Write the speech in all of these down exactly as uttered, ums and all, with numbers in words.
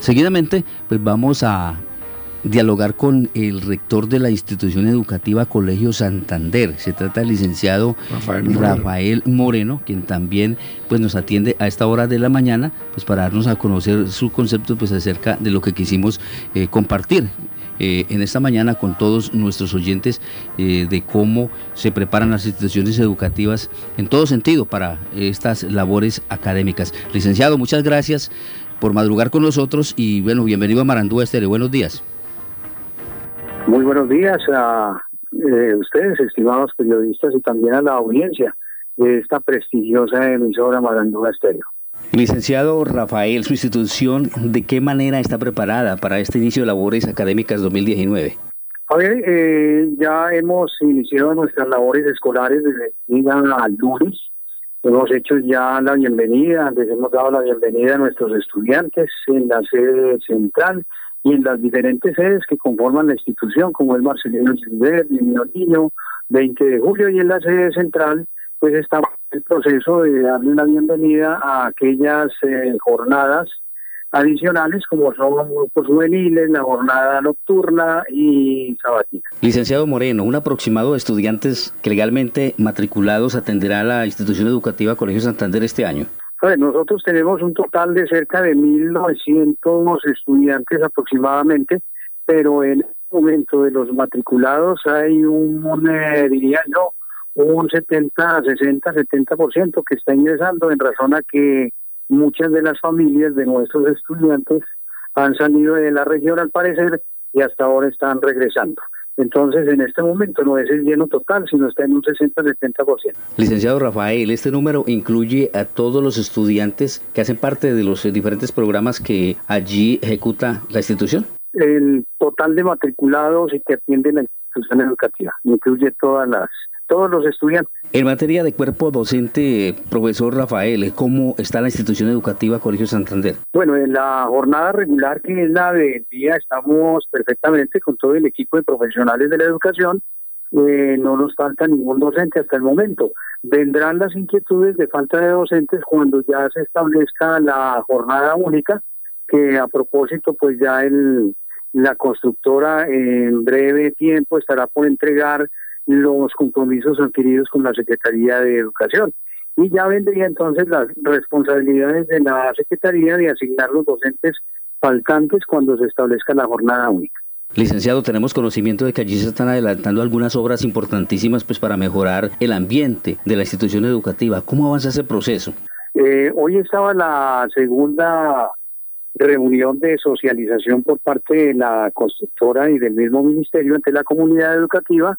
Seguidamente, pues vamos a dialogar con el rector de la institución educativa Colegio Santander. Se trata del licenciado Rafael Moreno. Rafael Moreno, quien también pues nos atiende a esta hora de la mañana, pues para darnos a conocer su concepto pues acerca de lo que quisimos eh, compartir eh, en esta mañana con todos nuestros oyentes eh, de cómo se preparan las instituciones educativas en todo sentido para estas labores académicas. Licenciado, muchas gracias por madrugar con nosotros y bueno, bienvenido a Marandúa Estéreo. Buenos días. Muy buenos días a eh, ustedes, estimados periodistas, y también a la audiencia de esta prestigiosa emisora Marandúa Estéreo. Licenciado Rafael, su institución, ¿de qué manera está preparada para este inicio de labores académicas dos mil diecinueve? A ver, eh, ya hemos iniciado nuestras labores escolares desde el día lunes. Hemos hecho ya la bienvenida, les hemos dado la bienvenida a nuestros estudiantes en la sede central y en las diferentes sedes que conforman la institución, como es Marcelino Gilbert, Divino Niño, veinte de julio, y en la sede central, pues estamos en el proceso de darle la bienvenida a aquellas eh, jornadas adicionales, como son grupos juveniles, la jornada nocturna y sabatina. Licenciado Moreno, un aproximado de estudiantes que legalmente matriculados atenderá a la institución educativa Colegio Santander este año. A ver, nosotros tenemos un total de cerca de mil novecientos estudiantes aproximadamente, pero en el momento de los matriculados hay un, eh, diría yo, un setenta, sesenta, setenta por ciento que está ingresando, en razón a que muchas de las familias de nuestros estudiantes han salido de la región al parecer y hasta ahora están regresando. Entonces, en este momento no es el lleno total, sino está en un sesenta a setenta por ciento. Licenciado Rafael, ¿este número incluye a todos los estudiantes que hacen parte de los diferentes programas que allí ejecuta la institución? El total de matriculados y que atiende la institución educativa incluye todas las todos los estudiantes. En materia de cuerpo docente, profesor Rafael, ¿cómo está la institución educativa Colegio Santander? Bueno, en la jornada regular, que es la del día, estamos perfectamente con todo el equipo de profesionales de la educación. Eh, no nos falta ningún docente hasta el momento. Vendrán las inquietudes de falta de docentes cuando ya se establezca la jornada única, que a propósito, pues ya el, la constructora en breve tiempo estará por entregar los compromisos adquiridos con la Secretaría de Educación. Y ya vendría entonces las responsabilidades de la Secretaría de asignar los docentes faltantes cuando se establezca la jornada única. Licenciado, tenemos conocimiento de que allí se están adelantando algunas obras importantísimas pues para mejorar el ambiente de la institución educativa. ¿Cómo avanza ese proceso? Eh, hoy estaba la segunda reunión de socialización por parte de la constructora y del mismo ministerio ante la comunidad educativa,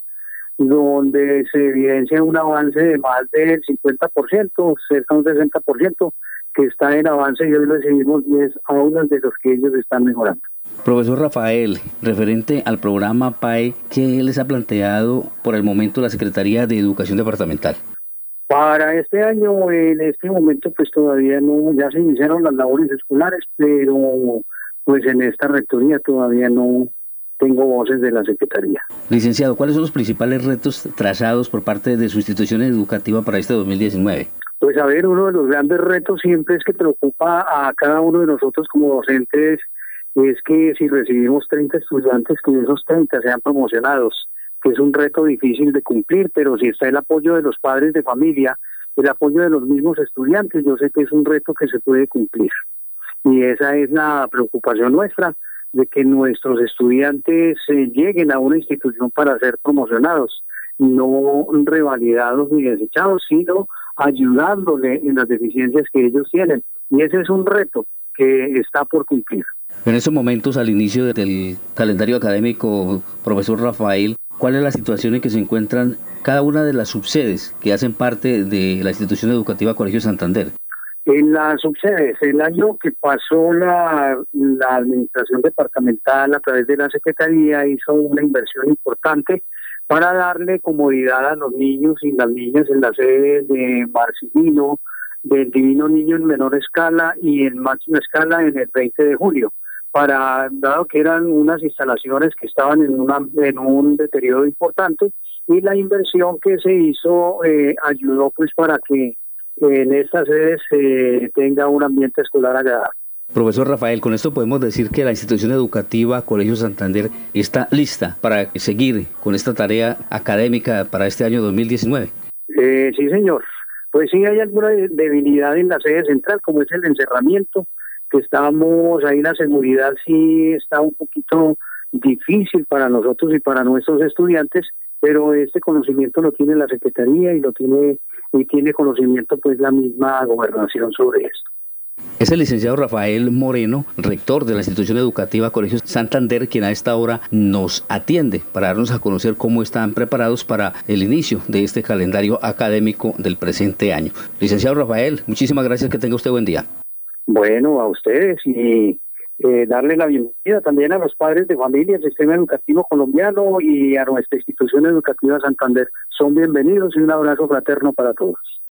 donde se evidencia un avance de más del cincuenta por ciento, cerca de un sesenta por ciento, que está en avance, y hoy recibimos diez aulas de los que ellos están mejorando. Profesor Rafael, referente al programa P A E, ¿qué les ha planteado por el momento la Secretaría de Educación Departamental? Para este año, en este momento, pues todavía no, ya se iniciaron las labores escolares, pero pues en esta rectoría todavía no tengo voces de la Secretaría. Licenciado, ¿cuáles son los principales retos trazados por parte de su institución educativa para este dos mil diecinueve? Pues a ver, uno de los grandes retos siempre es que preocupa a cada uno de nosotros como docentes, es que si recibimos treinta estudiantes, que esos treinta sean promocionados, que es un reto difícil de cumplir, pero si está el apoyo de los padres de familia, el apoyo de los mismos estudiantes, yo sé que es un reto que se puede cumplir. Y esa es la preocupación nuestra, de que nuestros estudiantes eh, lleguen a una institución para ser promocionados, no revalidados ni desechados, sino ayudándole en las deficiencias que ellos tienen. Y ese es un reto que está por cumplir. En estos momentos, al inicio del calendario académico, profesor Rafael, ¿cuál es la situación en que se encuentran cada una de las subsedes que hacen parte de la institución educativa Colegio Santander? En las subsedes, el año que pasó la, la administración departamental a través de la Secretaría hizo una inversión importante para darle comodidad a los niños y las niñas en las sedes de Marcelino, del Divino Niño en menor escala y en máxima escala en el veinte de julio, para dado que eran unas instalaciones que estaban en, una, en un deterioro importante, y la inversión que se hizo eh, ayudó pues para que en estas sedes se eh, tenga un ambiente escolar agradable. Profesor Rafael, con esto podemos decir que la institución educativa Colegio Santander está lista para seguir con esta tarea académica para este año dos mil diecinueve. Eh, sí, señor. Pues sí hay alguna debilidad en la sede central, como es el encerramiento, que estamos ahí, la seguridad sí está un poquito difícil para nosotros y para nuestros estudiantes, pero este conocimiento lo tiene la Secretaría y lo tiene y tiene conocimiento pues la misma gobernación sobre esto. Es el licenciado Rafael Moreno, rector de la institución educativa Colegio Santander, quien a esta hora nos atiende para darnos a conocer cómo están preparados para el inicio de este calendario académico del presente año. Licenciado Rafael, muchísimas gracias, que tenga usted buen día. Bueno, a ustedes y eh, darle la bienvenida también a los padres de familia, el sistema educativo colombiano y a nuestra institución educativa Santander. Son bienvenidos y un abrazo fraterno para todos.